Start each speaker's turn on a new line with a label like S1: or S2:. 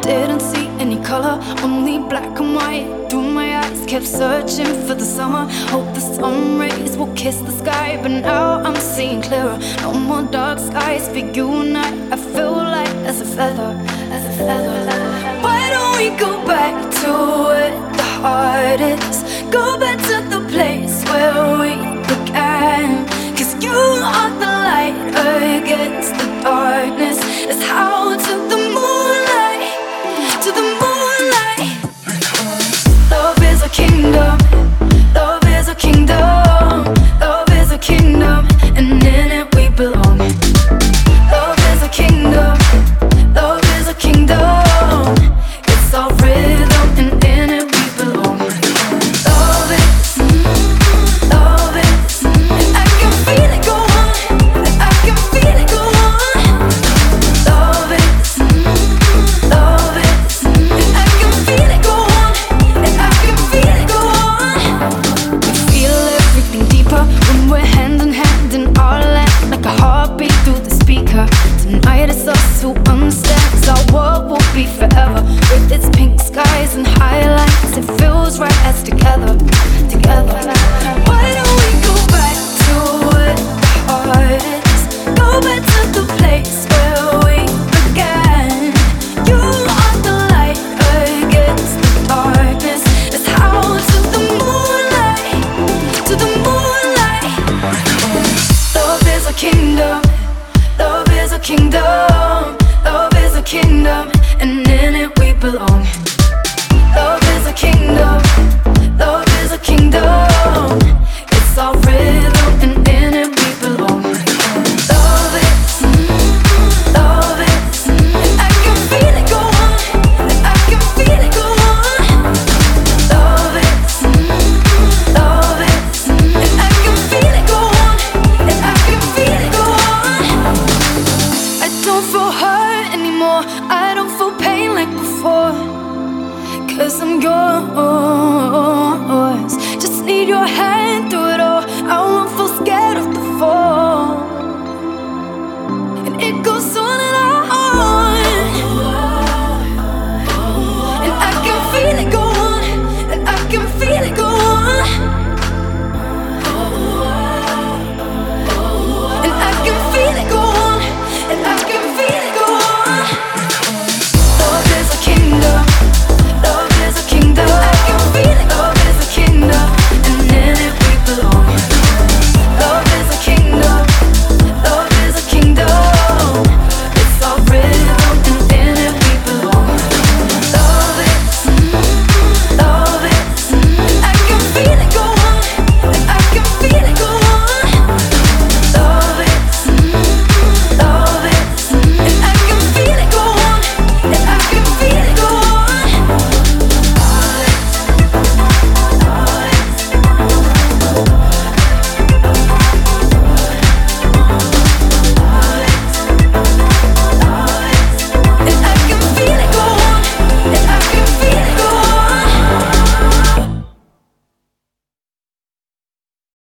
S1: Didn't see any color, only black and white. Through my eyes, kept searching for the summer. Hope the sun rays will kiss the sky, but now I'm seeing clearer. No more dark skies for you and I feel light as a feather, as a feather. Why don't we go back to where the heart is? Go back to the place where we began. 'Cause you are the light against the darkness. It's how to the moonlight, to the moonlight. Love is a kingdom, love is a kingdom, love is a kingdom, and in it we belong. Love is a kingdom, love is a kingdom. It's our rhythm, and in it we belong. Love is, love is, and I can feel it go on, and I can feel it go on. Love is, love is, and I can feel it go on, and I can feel it go on. We feel everything deeper when we're hand in hand in our land, like a heartbeat through the speaker. Tonight it's us who understands our world will be forever. With its pink skies and highlights, it feels right as together, together. Why don't we go back to where the heart is? Go back to the place where we began. You are the light against the darkness. It's how to the moonlight, to the moonlight. Love is a kingdom, love is a kingdom, love is a kingdom, and in it we belong. Love is a kingdom, love is a kingdom. It's our rhythm, and in it we belong. Love is, love is, and I can feel it go on, and I can feel it go on. Love is, love is, and I can feel it go on, and I can feel it go on. I don't feel hurt anymore, I don't feel pain like before. 'Cause I'm yours. Just need your hand through it all. I won't feel scared of